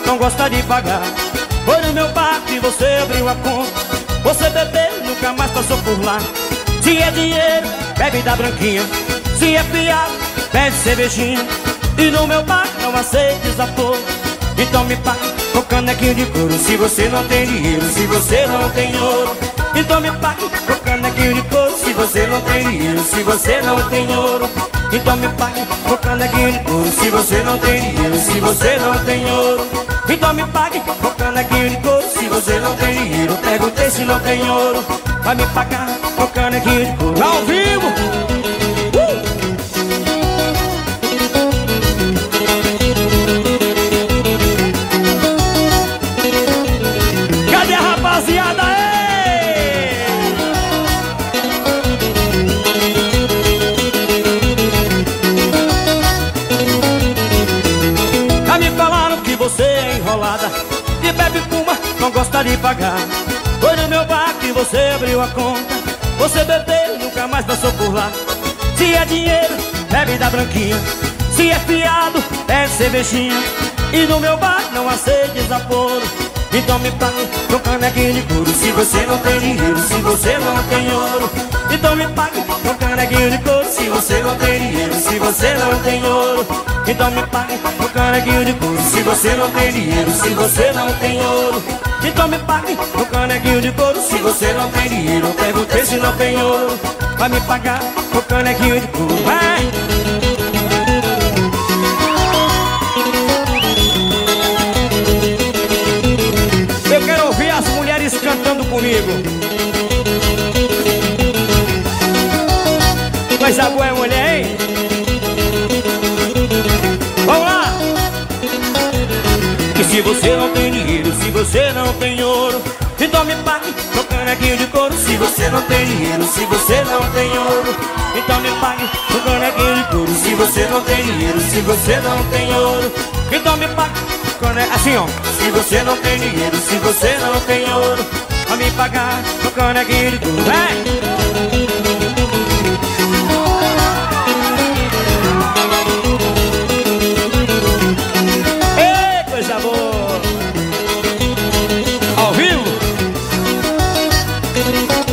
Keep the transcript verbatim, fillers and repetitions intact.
não gosta de pagar. Foi no meu bar que você abriu a conta. Você bebeu, nunca mais passou por lá. Se é dinheiro, bebe da branquinha. Se é fiado, bebe cervejinha. E no meu bar não aceita desaforo. Então me pague com canequinho de couro. Se você não tem dinheiro, se você não tem ouro. Então me pague com canequinho de couro. Se você não tem dinheiro, se você não tem ouro. Então me pague com canequinho de couro. Se você não tem dinheiro, se você não tem ouro. Então me pague com canequinho de couro. Se você não tem dinheiro, perguntei se não tem ouro. Vai me pagar com canequinho de couro. Ao vivo! Uh! Cadê a rapaziada aí? Já me falaram que você é enrolada e bebe fuma, não gosta de pagar. Foi no meu bar que você abriu a conta. Você bebeu, nunca mais passou por lá. Se é dinheiro, bebe da branquinha. Se é fiado, bebe cervejinha. E no meu bar não aceita desaforo. Então me pague com canequinho de couro. Se você não tem dinheiro, se você não tem ouro. Então me pague com canequinho de couro. Se você não tem dinheiro, se você não tem ouro. Então me pague com canequinho de couro. Se você não tem dinheiro, se você não tem ouro. Então me pague com canequinho de couro. Se você não tem dinheiro, eu perguntei se não tem ouro. Vai me pagar com canequinho de couro. Vai! Eu quero ouvir as mulheres cantando comigo. Coisa boa é mulher, hein? Vamos lá! E se você não tem dinheiro, se você não tem ouro, então me pague com canequinho de couro. Se você não tem dinheiro, se você não tem ouro, então me pague com canequinho de couro. Se você não tem dinheiro, se você não tem ouro, então me pague com canequinho. Assim, ó. Se você não tem dinheiro, se você não tem ouro, vai me pagar com canequinho de couro. Vem! Ao vivo!